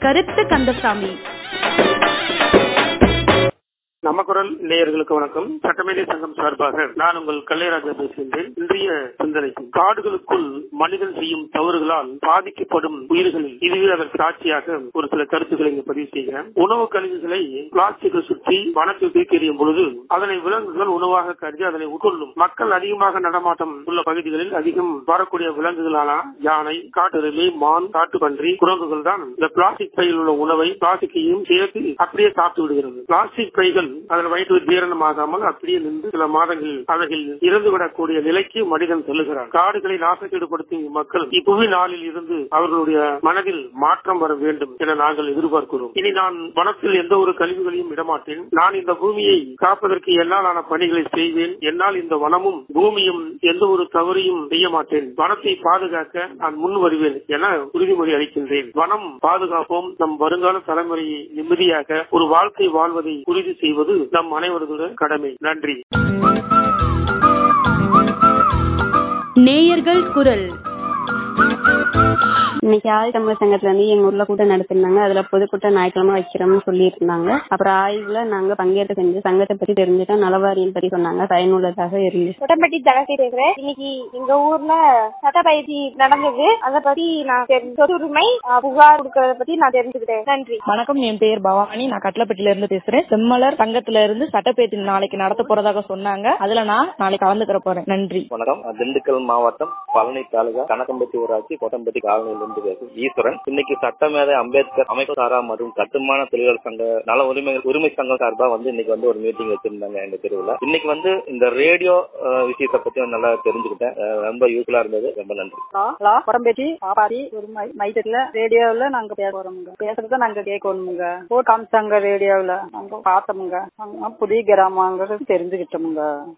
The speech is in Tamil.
கருத்து கந்தசாமி. நம்ம குரல் நேயர்களுக்கு வணக்கம். சட்டமேதை சங்கம் சார்பாக நான் உங்கள் கல்லைராஜா பேசுகின்றேன். இன்றைய சிந்தனைக்கு காடுகளுக்குள் மனிதன் செய்யும் தவறுகளால் பாதிக்கப்படும் உயிர்களில் இதுவே அதற்கு சாட்சியாக ஒரு சில கருத்துக்களை இங்கு பதிவு செய்கிறேன். உணவு கழிவுகளை பிளாஸ்டிக்கை சுற்றி வனத்தில் தூக்கி எறியும் பொழுது அதனை விலங்குகள் உணவாக கருதி அதனை உட்கொள்ளும். மக்கள் அதிகமாக நடமாட்டம் உள்ள பகுதிகளில் அதிகம் வரக்கூடிய விலங்குகளான யானை, காட்டெருமை, மான், காட்டுப்பன்றி, குரங்குகள் தான் இந்த பிளாஸ்டிக் பையில் உள்ள உணவை பிளாஸ்டிக்கையும் சேர்த்து அப்படியே சாப்பிட்டு விடுகிறது. பிளாஸ்டிக் பைகள் அதன் வயிற்று ஜீரணமாகாமல் அப்படியே நின்று சில மாதங்களில் அவைகள் இறந்துவிடக்கூடிய நிலைக்கு மனிதன் செல்லுகிறார். காடுகளை நாசக்கேடுபடுத்தும் மக்கள் இப்புவி நாளில் இருந்து அவர்களுடைய மனதில் மாற்றம் வர வேண்டும் என நாங்கள் எதிர்பார்க்கிறோம். இனி நான் வனத்தில் எந்த ஒரு கழிவுகளையும் இடமாட்டேன். நான் இந்த பூமியை காப்பதற்கு என்னாலான பணிகளை செய்வேன். என்னால் இந்த வனமும் பூமியும் எந்த ஒரு தவறையும் செய்ய மாட்டேன். வனத்தை பாதுகாக்க நான் முன் வருவேன் என உறுதிமொழி அளிக்கின்றேன். வனம் பாதுகாப்போம். நம் வருங்கால தலைமுறையை நிம்மதியாக ஒரு வாழ்க்கை வாழ்வதை உறுதி செய்வது நம் அனைவருடைய கடமை. நன்றி. நேயர்கள் குரல். இன்னைக்கு ஆதித்தமிழர் சங்கத்துல இருந்து எங்க ஊர்ல கூட்டம் நடத்திருந்தாங்க. அதுல பொதுக்கூட்டம் ஞாயிற்றுக்கிழமை வைக்கிறோம்னு சொல்லியிருந்தாங்க. அப்புறம் ஆய்வுல நாங்க பங்கேற்க செஞ்சு சங்கத்தை பத்தி தெரிஞ்சுட்டோம். நலவாரியம் பத்தி சொன்னாங்க. பயனுள்ளதாக இருந்துச்சு. கொட்டம்பட்டி ஜலசி பேசுறேன். இன்னைக்கு எங்க ஊர்ல சட்ட பயிற்சி நடந்தது. அதை பத்தி நான் சொத்துரிமை புகார் கொடுக்கறத பத்தி நான் தெரிஞ்சுக்கிட்டேன். நன்றி. வணக்கம், என் பேர் பவானி. நான் கட்டளப்பட்டில இருந்து பேசுறேன். செம்மலர் சங்கத்துல இருந்து சட்டப்பேட்டி நாளைக்கு நடத்த போறதாக சொன்னாங்க. அதுல நான் நாளைக்கு கலந்துக்கிற போறேன். நன்றி. வணக்கம். திண்டுக்கல் மாவட்டம் பழனி தாலுகா கனகம்பட்டி ஊராட்சி கொட்டம்பட்டி காலனியிலிருந்து ஈஸ்வரன். இன்னைக்கு சட்டமேதை அம்பேத்கர் அமைப்பு சாரா மற்றும் கட்டுமான தொழிலாளர் சங்க நல உரிமை சங்கம் சார்பா இன்னைக்கு ஒரு மீட்டிங் வச்சிருந்தாங்க எங்க தெருவில். இன்னைக்கு இந்த ரேடியோ விஷயத்தை பத்தி நல்லா தெரிஞ்சுக்கிட்டேன். ரொம்ப யூஸ்ஃபுல்லா இருந்தது. ரொம்ப நன்றி. கொடம்பேட்டி பாப்பாடி ஒரு மையத்துல ரேடியோவில் நாங்க பேசுறத நாங்க கேட்கணுமுங்க. காமிச்சாங்க ரேடியோவில் நாங்க பார்த்தோமுங்க. புதிய கிராமங்கிறது தெரிஞ்சுக்கிட்டோமுங்க.